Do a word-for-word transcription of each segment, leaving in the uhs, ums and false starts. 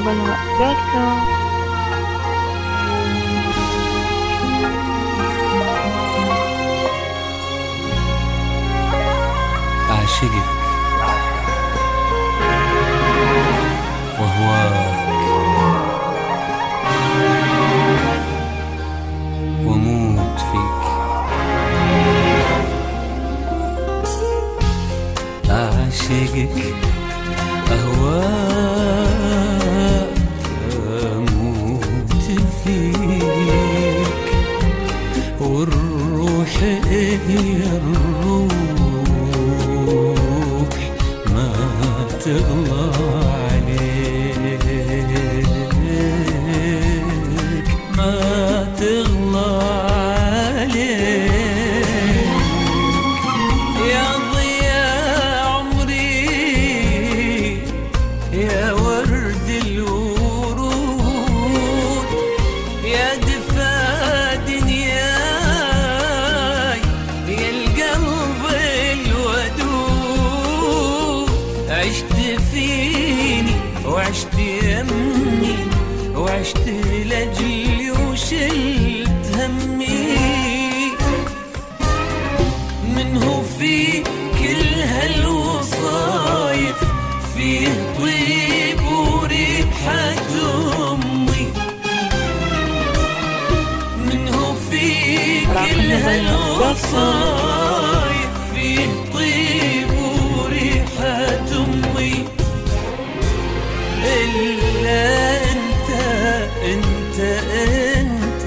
النبلاء دوت كوم. أعشقك وأهواك وأموت فيك، أعشقك أهواك أموت فيك، والروح هي الروح ما تغلى عليك، ما تغلى عليك يا ضياء عمري، يا ورد الورود، يا دفا دنياي، يا القلب الودود، عشت فيني وعشت يمي وعشت لأجلي وشلت همي، منه في كل هالوصايف فيه طيب وريحة أمي، منه في كل هالوصايف فيه طيب وريحة أمي، إلا أنت أنت أنت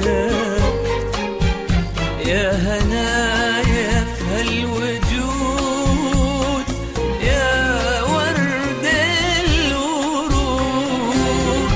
يا هنايا في هالوجود، يا ورد الورود.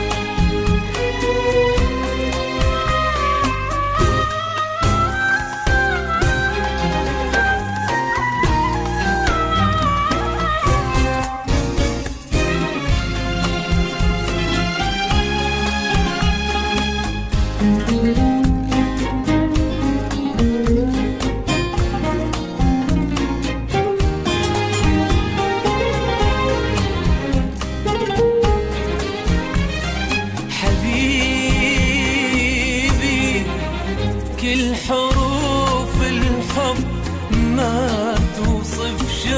حبيبي كل حروف الحب ما توصف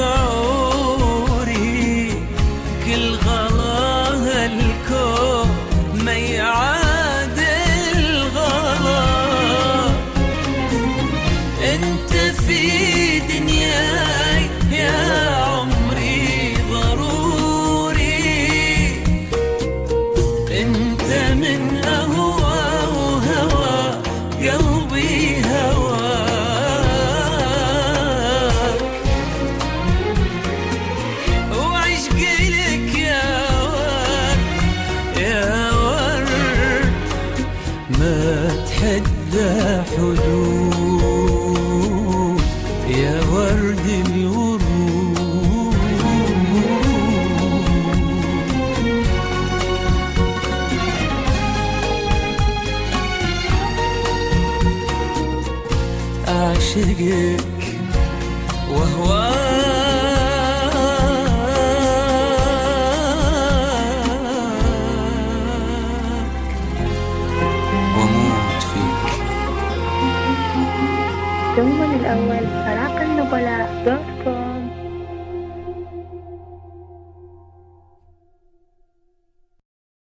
شعوري، كل غلاها الكون ما يعادل غلا، انت في دنياي يا عمري ضروري، انت من أهوى وهوى قلبي هواك، وعشق لك يا ورد يا ورد ما تحدى حدود، يا ورد الورود. أعشقك وأهواك وأموت فيك. ثم الأول فراق النبلاء دوت كوم.